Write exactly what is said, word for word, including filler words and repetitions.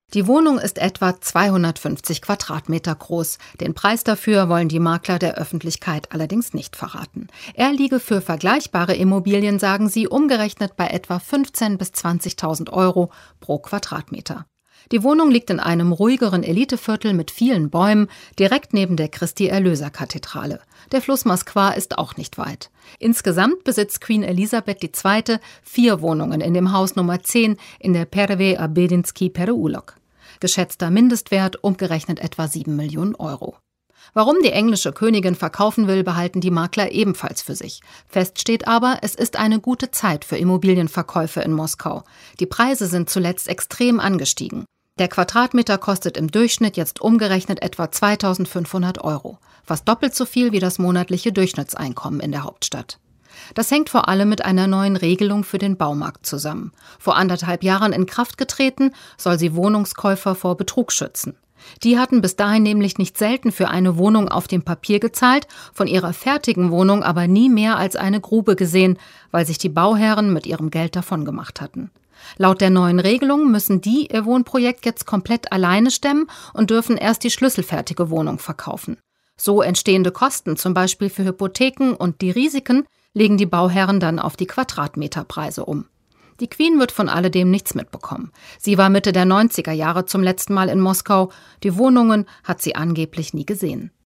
Die Wohnung ist etwa zweihundertfünfzig Quadratmeter groß. Den Preis dafür wollen die Makler der Öffentlichkeit allerdings nicht verraten. Er liege für vergleichbare Immobilien, sagen sie, umgerechnet bei etwa fünfzehntausend bis zwanzigtausend Euro pro Quadratmeter. Die Wohnung liegt in einem ruhigeren Eliteviertel mit vielen Bäumen, direkt neben der Christi-Erlöser-Kathedrale. Der Fluss Moskwa ist auch nicht weit. Insgesamt besitzt Queen Elisabeth die Zweite vier Wohnungen in dem Haus Nummer zehn in der Pervej Abedinski Pereulok. Geschätzter Mindestwert umgerechnet etwa sieben Millionen Euro. Warum die englische Königin verkaufen will, behalten die Makler ebenfalls für sich. Fest steht aber, es ist eine gute Zeit für Immobilienverkäufe in Moskau. Die Preise sind zuletzt extrem angestiegen. Der Quadratmeter kostet im Durchschnitt jetzt umgerechnet etwa zweitausendfünfhundert Euro, fast doppelt so viel wie das monatliche Durchschnittseinkommen in der Hauptstadt. Das hängt vor allem mit einer neuen Regelung für den Baumarkt zusammen. Vor anderthalb Jahren in Kraft getreten, soll sie Wohnungskäufer vor Betrug schützen. Die hatten bis dahin nämlich nicht selten für eine Wohnung auf dem Papier gezahlt, von ihrer fertigen Wohnung aber nie mehr als eine Grube gesehen, weil sich die Bauherren mit ihrem Geld davongemacht hatten. Laut der neuen Regelung müssen die ihr Wohnprojekt jetzt komplett alleine stemmen und dürfen erst die schlüsselfertige Wohnung verkaufen. So entstehende Kosten, zum Beispiel für Hypotheken und die Risiken, legen die Bauherren dann auf die Quadratmeterpreise um. Die Queen wird von alledem nichts mitbekommen. Sie war Mitte der neunziger Jahre zum letzten Mal in Moskau. Die Wohnungen hat sie angeblich nie gesehen.